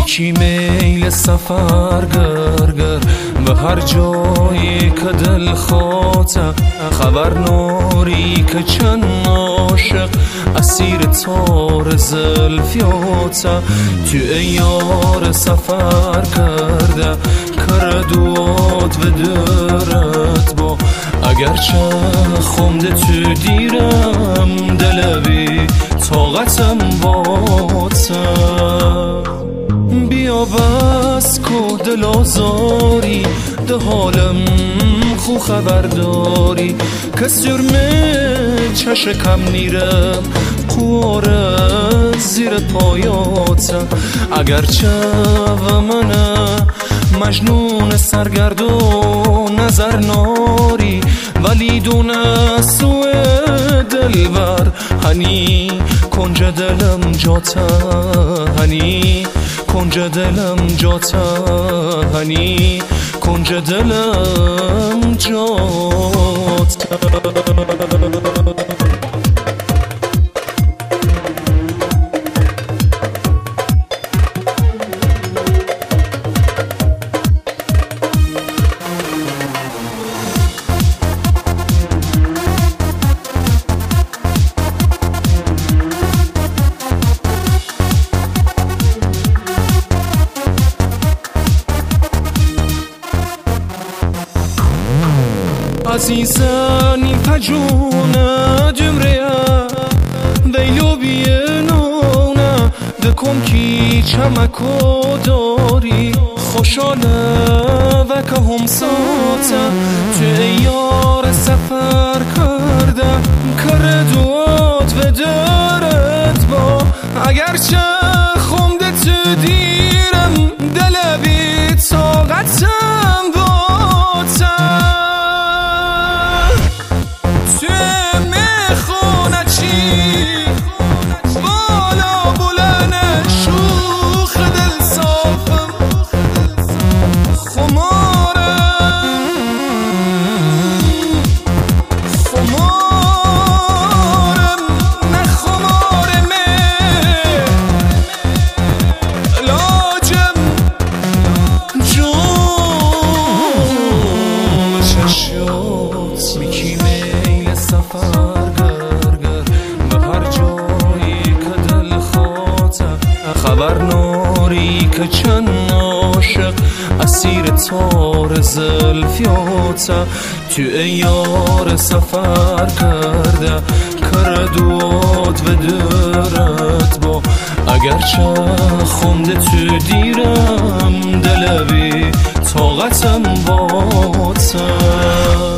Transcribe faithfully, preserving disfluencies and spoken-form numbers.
یکی میل سفر گرگر به هر جایی که دل خواته، خبر نوری که چند عاشق اسیر تار زلفیاته. تو ایار سفر کرده کردوات و درت با، اگرچه خونده تو دیرم دلوی طاقتم باته. بیا بس کو دل آزاری ده حالم خو خبر داری، که سرمه چشکم نیرم قواره زیر پایاته. اگرچه و منه مجنون سرگرد و نظر ناری، ولی دونه سوی دلبر هنی کنج دلم جاته، هنی کنج دلم جاته، هنی کنج دلم جاته. عزیزانی پجونه جمره ویلو بینونه دکم کی چمکو داری، خوشانه و که هم ساته تو ایار سفر کرده کردوات و دارد با، اگرچه خونده تو دیرم دل بی طاقتم باته. بالا بلند شوخ دل صافم خمارم، خمارم نه خمارم لاجم جون چشات. میکی میل سفر خبر نوری که چند عاشق اسیر تار زلفیاته. تو ایار سفر کرده کردوات و درت با، اگرچه خونده تو دیرم دلوی طاقتم باته.